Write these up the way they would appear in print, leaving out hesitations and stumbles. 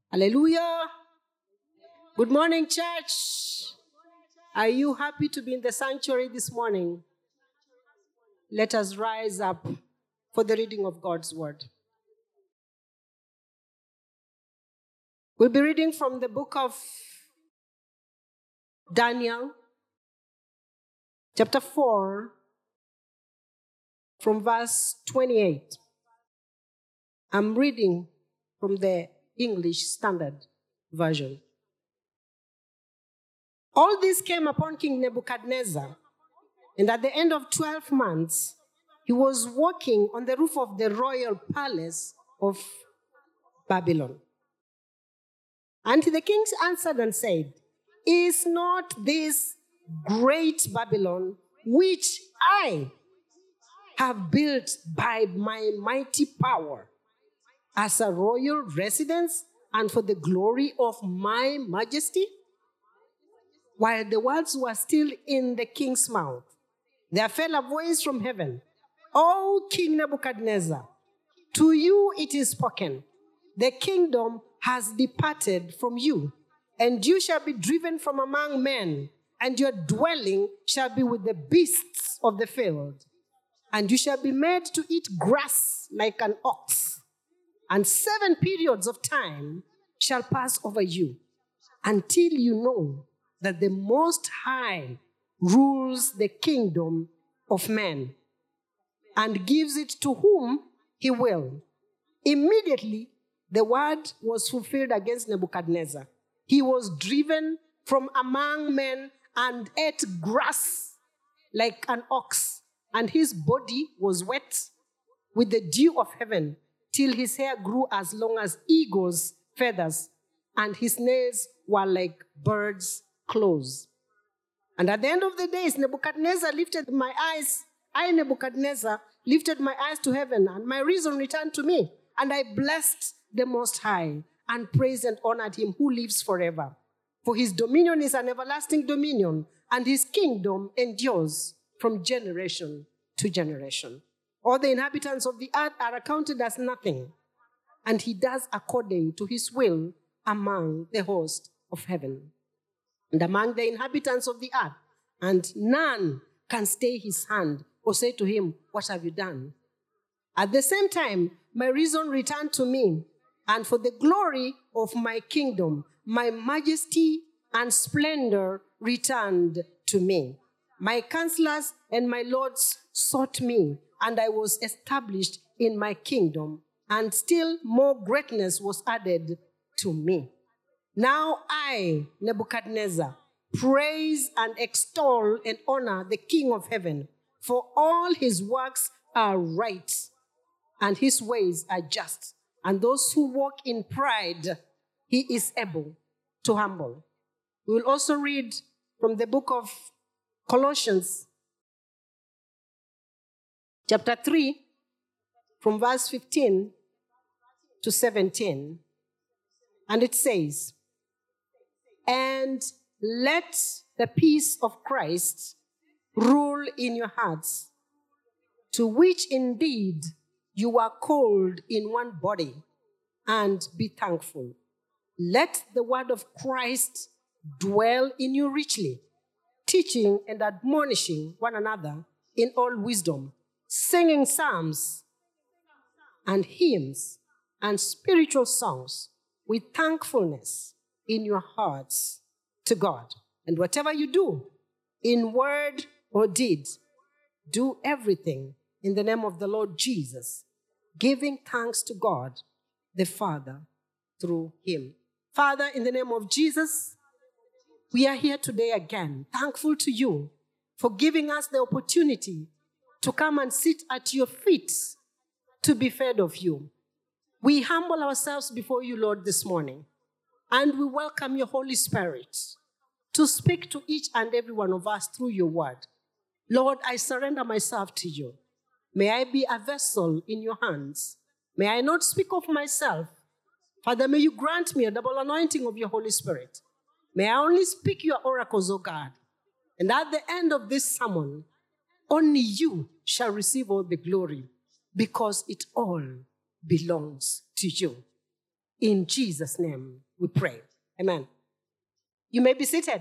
Hallelujah. Good morning, church. Are you happy to be in the sanctuary this morning? Let us rise up for the reading of God's word. We'll be reading from the book of Daniel, chapter 4, from verse 28. I'm reading from the English Standard Version. All this came upon King Nebuchadnezzar, and at the end of 12 months, he was walking on the roof of the royal palace of Babylon. And the kings answered and said, "Is not this great Babylon, which I have built by my mighty power, as a royal residence and for the glory of my majesty?" While the words were still in the king's mouth, there fell a voice from heaven, "O King Nebuchadnezzar, to you it is spoken, the kingdom has departed from you, and you shall be driven from among men, and your dwelling shall be with the beasts of the field. And you shall be made to eat grass like an ox, and 7 periods of time shall pass over you, until you know that the Most High rules the kingdom of men, and gives it to whom he will." Immediately, the word was fulfilled against Nebuchadnezzar. He was driven from among men and ate grass like an ox, and his body was wet with the dew of heaven, till his hair grew as long as eagle's feathers, and his nails were like birds' claws. And at the end of the days, Nebuchadnezzar lifted my eyes. Nebuchadnezzar, lifted my eyes to heaven, and my reason returned to me. And I blessed the Most High, and praised and honored him who lives forever. For his dominion is an everlasting dominion, and his kingdom endures from generation to generation. All the inhabitants of the earth are accounted as nothing, and he does according to his will among the host of heaven and among the inhabitants of the earth, and none can stay his hand or say to him, "What have you done?" At the same time, my reason returned to me, and for the glory of my kingdom, my majesty and splendor returned to me. My counselors and my lords sought me, and I was established in my kingdom, and still more greatness was added to me. Now I, Nebuchadnezzar, praise and extol and honor the King of heaven, for all his works are right, and his ways are just, and those who walk in pride he is able to humble. We will also read from the book of Colossians, chapter 3, from verse 15 to 17, and it says, "And let the peace of Christ rule in your hearts, to which indeed you are called in one body, and be thankful. Let the word of Christ dwell in you richly, teaching and admonishing one another in all wisdom, singing psalms and hymns and spiritual songs with thankfulness in your hearts to God. And whatever you do, in word or deed, do everything in the name of the Lord Jesus, giving thanks to God the Father through him." Father, in the name of Jesus, we are here today again, thankful to you for giving us the opportunity to come and sit at your feet to be fed of you. We humble ourselves before you, Lord, this morning, and we welcome your Holy Spirit to speak to each and every one of us through your word. Lord, I surrender myself to you. May I be a vessel in your hands. May I not speak of myself. Father, may you grant me a double anointing of your Holy Spirit. May I only speak your oracles, O God. And at the end of this sermon, only you shall receive all the glory, because it all belongs to you. In Jesus' name we pray. Amen. You may be seated.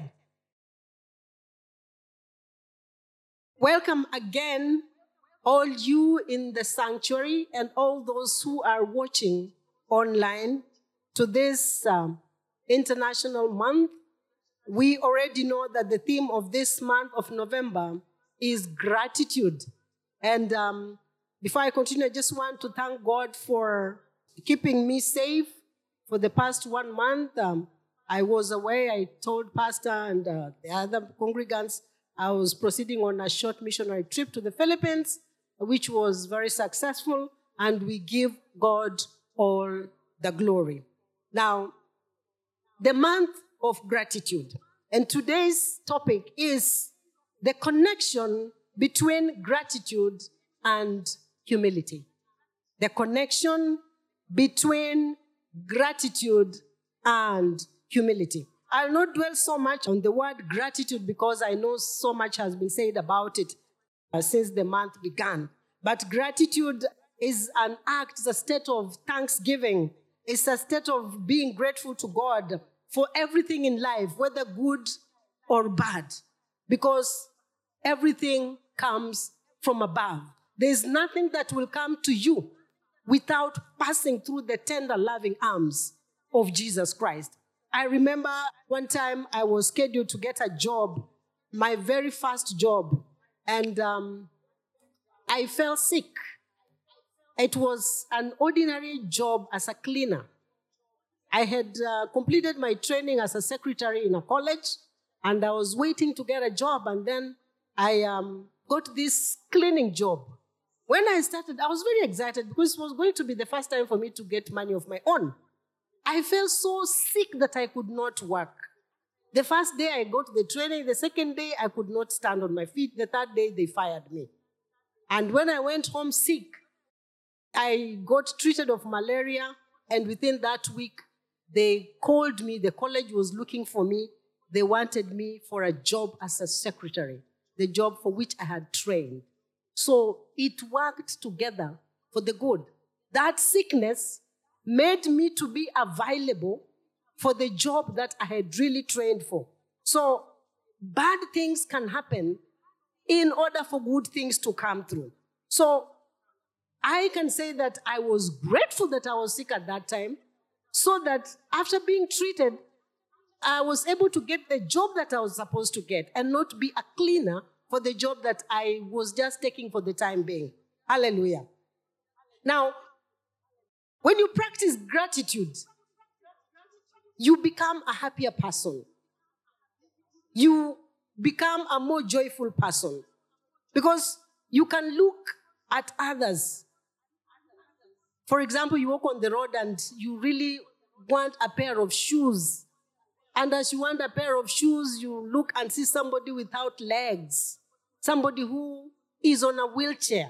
Welcome again, all you in the sanctuary and all those who are watching online to this international month. We already know that the theme of this month of November is gratitude. And before I continue, I just want to thank God for keeping me safe for the past 1 month. I was away. I told Pastor and the other congregants I was proceeding on a short missionary trip to the Philippines, which was very successful, and we give God all the glory. Now, the month of gratitude. And today's topic is the connection between gratitude and humility. The connection between gratitude and humility. I'll not dwell so much on the word gratitude because I know so much has been said about it since the month began. But gratitude is an act, it's a state of thanksgiving. It's a state of being grateful to God for everything in life, whether good or bad, because everything comes from above. There's nothing that will come to you without passing through the tender, loving arms of Jesus Christ. I remember one time I was scheduled to get a job, my very first job, and I fell sick. It was an ordinary job as a cleaner. I had completed my training as a secretary in a college, and I was waiting to get a job, and then I got this cleaning job. When I started, I was very excited because it was going to be the first time for me to get money of my own. I felt so sick that I could not work. The first day I got the training, the second day I could not stand on my feet, the third day they fired me. And when I went home sick, I got treated of malaria, and within that week, they called me, the college was looking for me, they wanted me for a job as a secretary, the job for which I had trained. So it worked together for the good. That sickness made me to be available for the job that I had really trained for. So bad things can happen in order for good things to come through. So I can say that I was grateful that I was sick at that time, so that after being treated, I was able to get the job that I was supposed to get and not be a cleaner for the job that I was just taking for the time being. Hallelujah. Now, when you practice gratitude, you become a happier person. You become a more joyful person because you can look at others. For example, you walk on the road and you really want a pair of shoes. And as you want a pair of shoes, you look and see somebody without legs, somebody who is on a wheelchair.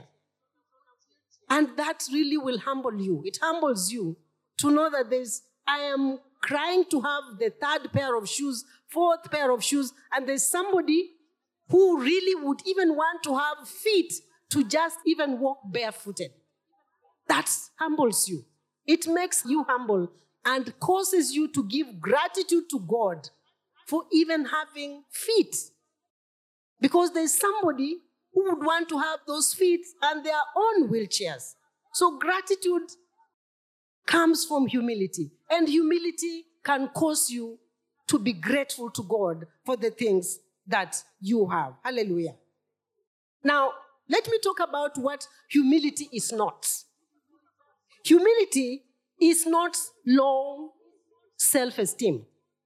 And that really will humble you. It humbles you to know that I am crying to have the third pair of shoes, fourth pair of shoes, and there's somebody who really would even want to have feet to just even walk barefooted. That humbles you. It makes you humble and causes you to give gratitude to God for even having feet. Because there's somebody who would want to have those feet and their own wheelchairs. So gratitude comes from humility. And humility can cause you to be grateful to God for the things that you have. Hallelujah. Now, let me talk about what humility is not. Humility is not low self-esteem.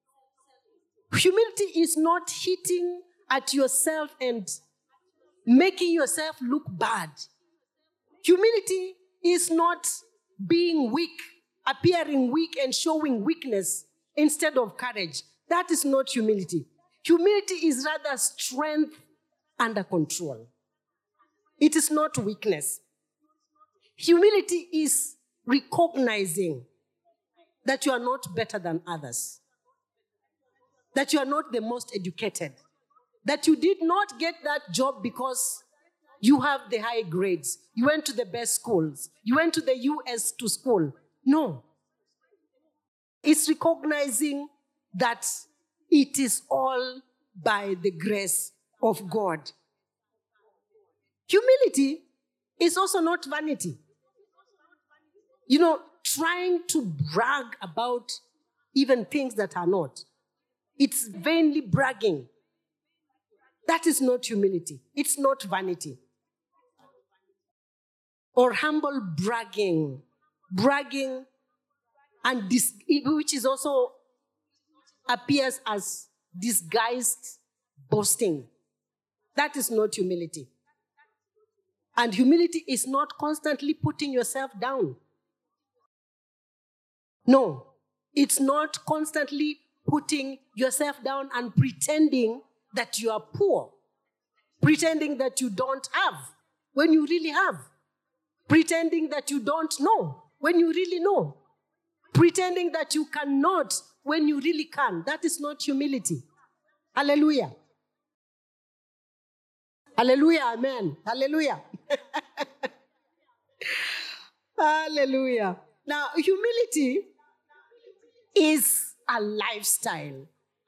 Humility is not hitting at yourself and making yourself look bad. Humility is not being weak, appearing weak and showing weakness instead of courage. That is not humility. Humility is rather strength under control. It is not weakness. Humility is recognizing that you are not better than others, that you are not the most educated, that you did not get that job because you have the high grades, you went to the best schools, you went to the US to school. No. It's recognizing that it is all by the grace of God. Humility is also not vanity. Trying to brag about even things that are not. It's vainly bragging. That is not humility. It's not vanity. Or humble bragging. Bragging, and which is also appears as disguised boasting. That is not humility. And humility is not constantly putting yourself down. No, it's not constantly putting yourself down and pretending that you are poor, pretending that you don't have when you really have, pretending that you don't know when you really know, pretending that you cannot when you really can. That is not humility. Hallelujah. Hallelujah, amen. Hallelujah. Hallelujah. Now, humility is a lifestyle.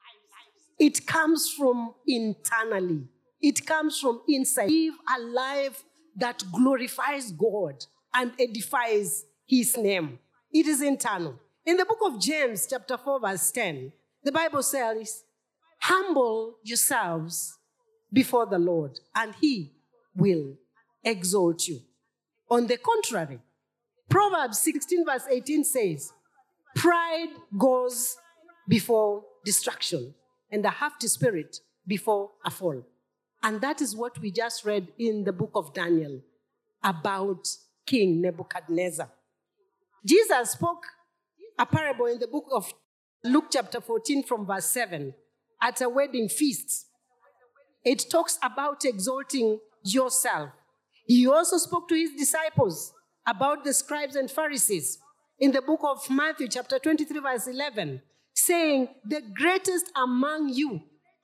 It comes from internally. It comes from inside. Live a life that glorifies God and edifies His name. It is internal. In the book of James, chapter 4, verse 10, the Bible says, humble yourselves before the Lord, and He will exalt you. On the contrary, Proverbs 16, verse 18 says, pride goes before destruction, and a haughty spirit before a fall. And that is what we just read in the book of Daniel about King Nebuchadnezzar. Jesus spoke a parable in the book of Luke chapter 14 from verse 7 at a wedding feast. It talks about exalting yourself. He also spoke to his disciples about the scribes and Pharisees in the book of Matthew chapter 23 verse 11, saying, the greatest among you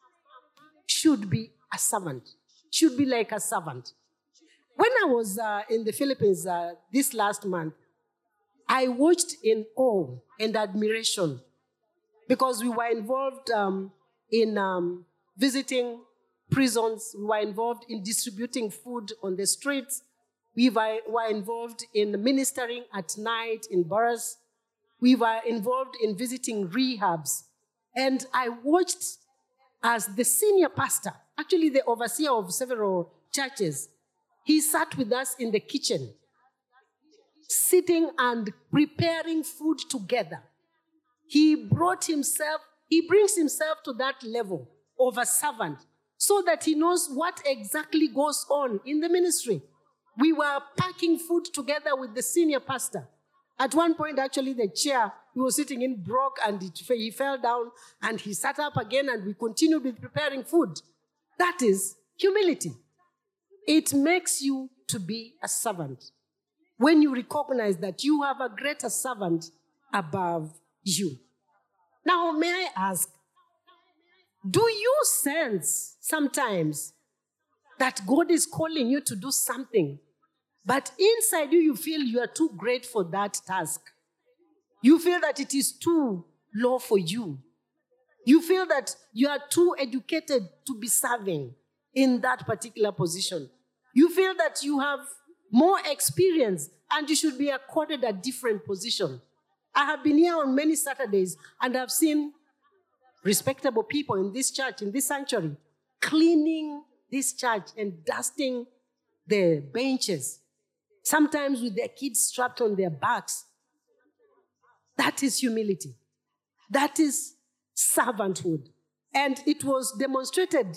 should be a servant, should be like a servant. When I was in the Philippines this last month, I watched in awe and admiration because we were involved in visiting prisons. We were involved in distributing food on the streets. We were involved in ministering at night in bars. We were involved in visiting rehabs. And I watched as the senior pastor, actually the overseer of several churches, he sat with us in the kitchen, sitting and preparing food together. He brings himself to that level of a servant so that he knows what exactly goes on in the ministry. We were packing food together with the senior pastor. At one point, actually, the chair he was sitting in broke and he fell down and he sat up again and we continued with preparing food. That is humility. It makes you to be a servant when you recognize that you have a greater servant above you. Now, may I ask, do you sense sometimes that God is calling you to do something, but inside you feel you are too great for that task? You feel that it is too low for you. You feel that you are too educated to be serving in that particular position. You feel that you have more experience and you should be accorded a different position. I have been here on many Saturdays and I've seen respectable people in this church, in this sanctuary, cleaning this church and dusting the benches, sometimes with their kids strapped on their backs. That is humility. That is servanthood. And it was demonstrated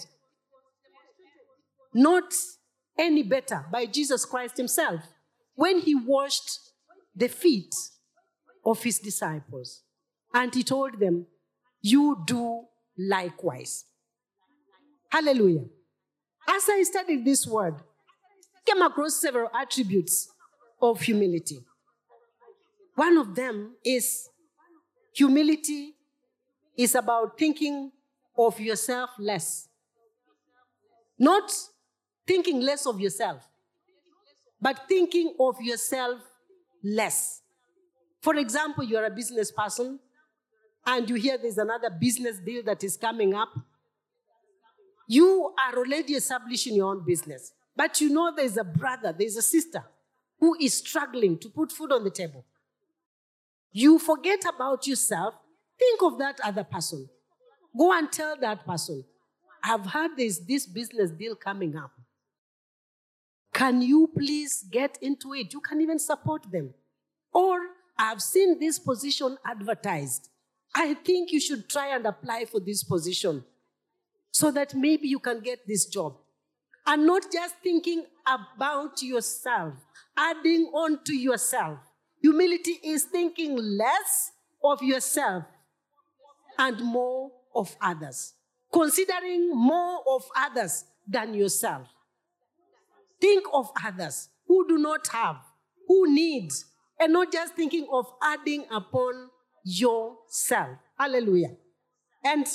not any better by Jesus Christ himself when he washed the feet of his disciples. And he told them, you do likewise. Hallelujah. As I studied this word, I came across several attributes of humility. One of them is humility is about thinking of yourself less. Not thinking less of yourself, but thinking of yourself less. For example, you're a business person and you hear there's another business deal that is coming up, you are already establishing your own business. But you know there's a brother, there's a sister who is struggling to put food on the table. You forget about yourself. Think of that other person. Go and tell that person, I've heard there's this business deal coming up. Can you please get into it? You can even support them. Or, I've seen this position advertised. I think you should try and apply for this position so that maybe you can get this job. And not just thinking about yourself, adding on to yourself. Humility is thinking less of yourself and more of others. Considering more of others than yourself. Think of others who do not have, who need, and not just thinking of adding upon yourself. Hallelujah. And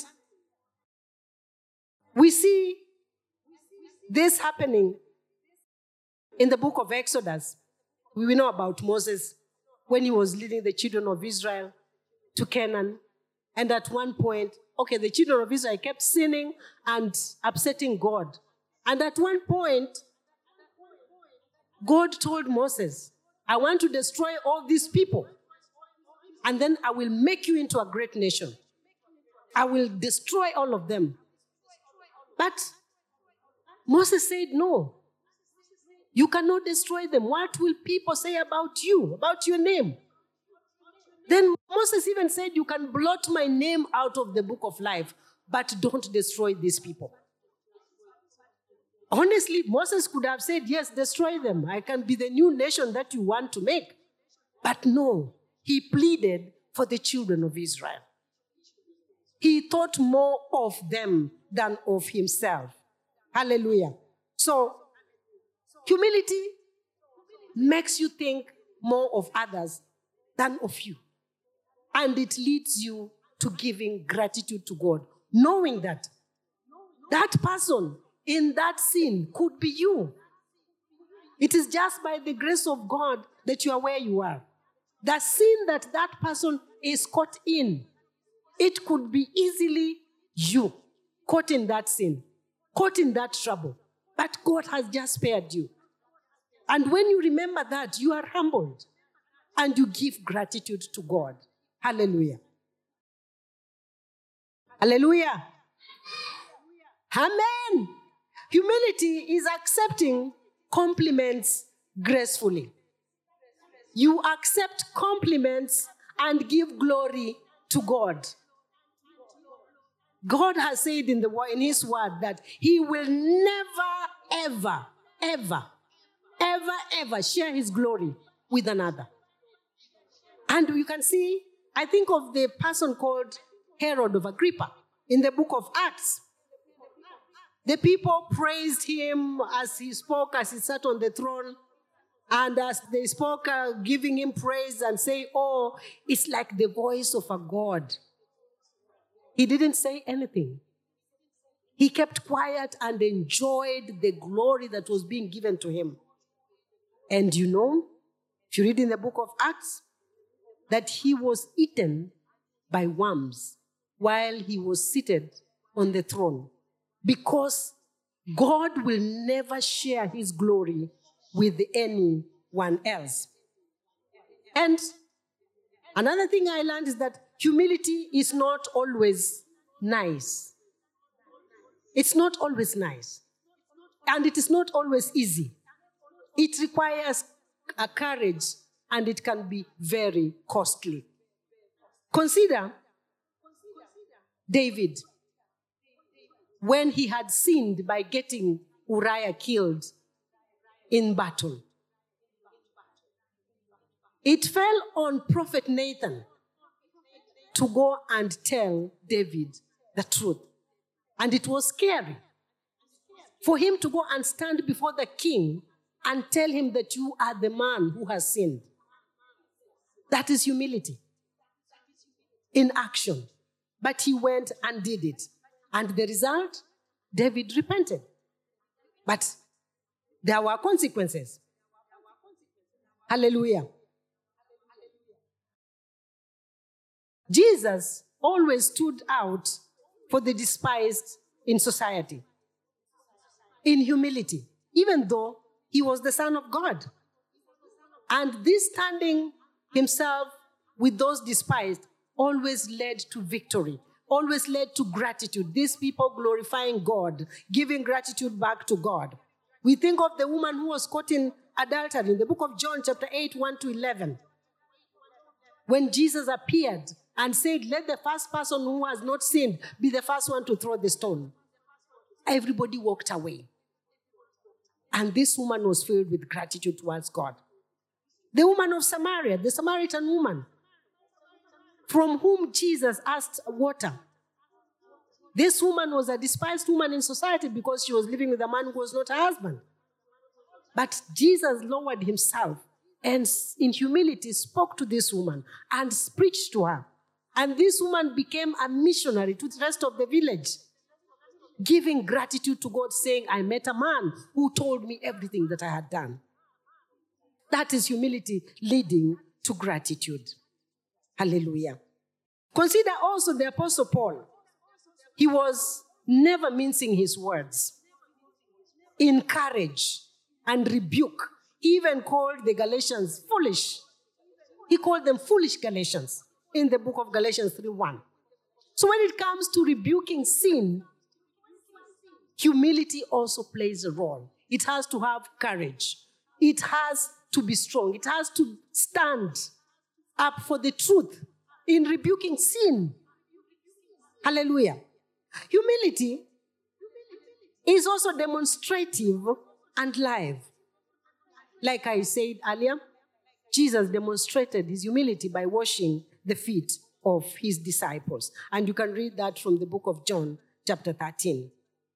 we see this happening in the book of Exodus. We know about Moses when he was leading the children of Israel to Canaan. And at one point, the children of Israel kept sinning and upsetting God. And at one point, God told Moses, I want to destroy all these people. And then I will make you into a great nation. I will destroy all of them. But Moses said, no. You cannot destroy them. What will people say about you, about your name? Then Moses even said, you can blot my name out of the book of life, but don't destroy these people. Honestly, Moses could have said, yes, destroy them. I can be the new nation that you want to make. But no, he pleaded for the children of Israel. He thought more of them than of himself. Hallelujah. So, humility makes you think more of others than of you. And it leads you to giving gratitude to God, knowing that that person in that sin could be you. It is just by the grace of God that you are where you are. The sin that that person is caught in, it could be easily you, caught in that sin, caught in that trouble. But God has just spared you. And when you remember that, you are humbled and you give gratitude to God. Hallelujah. Hallelujah. Amen. Humility is accepting compliments gracefully. You accept compliments and give glory to God. God has said in his word that he will never, ever share his glory with another. And you can see, I think of the person called Herod of Agrippa in the book of Acts. The people praised him as he spoke, as he sat on the throne. And as they spoke, giving him praise and say, oh, it's like the voice of a God. He didn't say anything. He kept quiet and enjoyed the glory that was being given to him. And you know, if you read in the book of Acts, that he was eaten by worms while he was seated on the throne. Because God will never share his glory with anyone else. And another thing I learned is that humility is not always nice. It's not always nice. And it is not always easy. It requires a courage and it can be very costly. Consider David when he had sinned by getting Uriah killed in battle. It fell on Prophet Nathan to go and tell David the truth. And it was scary for him to go and stand before the king and tell him that you are the man who has sinned. That is humility in action. But he went and did it. And the result, David repented. But there were consequences. Hallelujah. Jesus always stood out for the despised in society. In humility, even though he was the Son of God. And this standing himself with those despised always led to victory, always led to gratitude. These people glorifying God, giving gratitude back to God. We think of the woman who was caught in adultery in the book of John, chapter 8, 1 to 11. When Jesus appeared and said, let the first person who has not sinned be the first one to throw the stone. Everybody walked away. And this woman was filled with gratitude towards God. The woman of Samaria, the Samaritan woman, from whom Jesus asked water. This woman was a despised woman in society because she was living with a man who was not her husband. But Jesus lowered himself and in humility spoke to this woman and preached to her. And this woman became a missionary to the rest of the village, giving gratitude to God, saying, I met a man who told me everything that I had done. That is humility leading to gratitude. Hallelujah. Consider also the Apostle Paul. He was never mincing his words. In courage and rebuke, he even called the Galatians foolish. He called them foolish Galatians in the book of Galatians 3:1. So when it comes to rebuking sin, humility also plays a role. It has to have courage. It has to be strong. It has to stand up for the truth in rebuking sin. Hallelujah. Humility is also demonstrative and live. Like I said earlier, Jesus demonstrated his humility by washing the feet of his disciples. And you can read that from the book of John, chapter 13.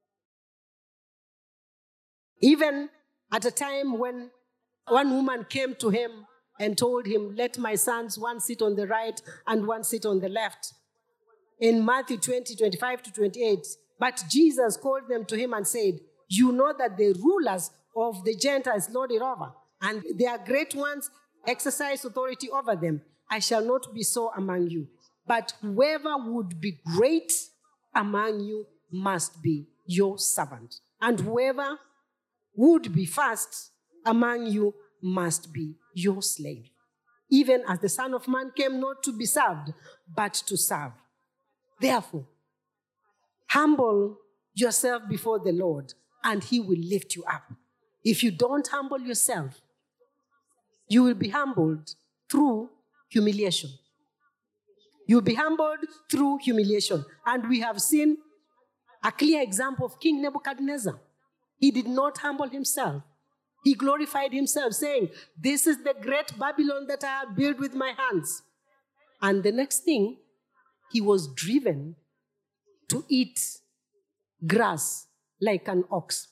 Even at a time when one woman came to him and told him, let my sons, one sit on the right and one sit on the left. In Matthew 20, 25 to 28, but Jesus called them to him and said, you know that the rulers of the Gentiles lord it over, and their great ones exercise authority over them. I shall not be so among you. But whoever would be great among you must be your servant. And whoever would be first among you must be your slave. Even as the Son of Man came not to be served, but to serve. Therefore, humble yourself before the Lord, and he will lift you up. If you don't humble yourself, you will be humbled through humiliation. You'll be humbled through humiliation. And we have seen a clear example of King Nebuchadnezzar. He did not humble himself. He glorified himself, saying, this is the great Babylon that I have built with my hands. And the next thing, he was driven to eat grass like an ox.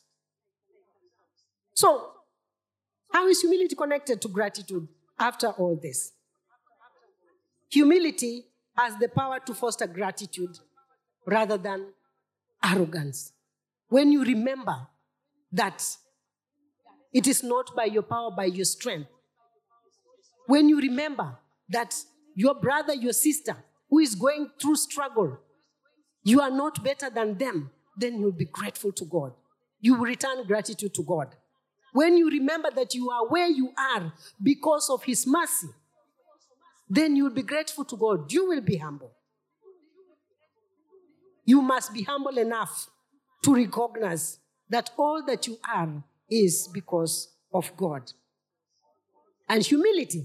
So, how is humility connected to gratitude after all this? Humility has the power to foster gratitude rather than arrogance. When you remember that it is not by your power, by your strength. When you remember that your brother, your sister, who is going through struggle, you are not better than them, then you'll be grateful to God. You will return gratitude to God. When you remember that you are where you are because of his mercy, then you'll be grateful to God. You will be humble. You must be humble enough to recognize that all that you are is because of God. And humility,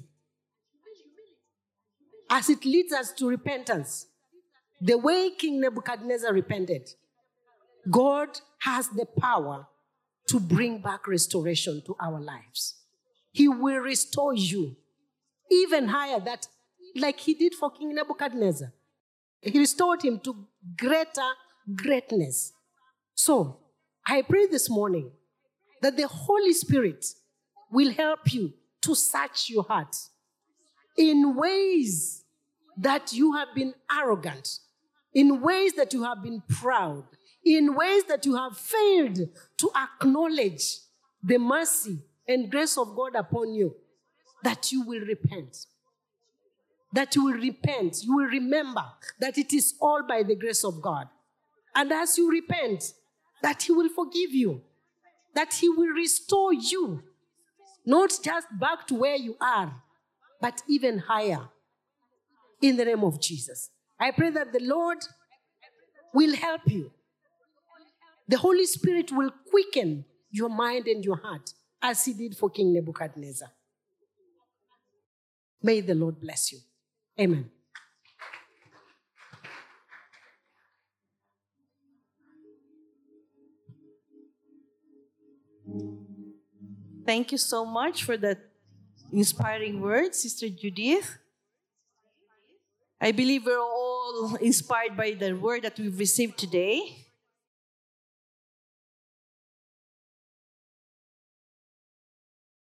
as it leads us to repentance, the way King Nebuchadnezzar repented, God has the power to bring back restoration to our lives. He will restore you even higher, that like he did for King Nebuchadnezzar. He restored him to greater greatness. So, I pray this morning that the Holy Spirit will help you to search your heart in ways that you have been arrogant, in ways that you have been proud, in ways that you have failed to acknowledge the mercy and grace of God upon you, that you will repent. that you will repent. You will remember that it is all by the grace of God. And as you repent, that He will forgive you, that He will restore you, not just back to where you are, but even higher. In the name of Jesus. I pray that the Lord will help you. The Holy Spirit will quicken your mind and your heart as He did for King Nebuchadnezzar. May the Lord bless you. Amen. Thank you so much for that inspiring words, Sister Judith. I believe we're all inspired by the word that we've received today.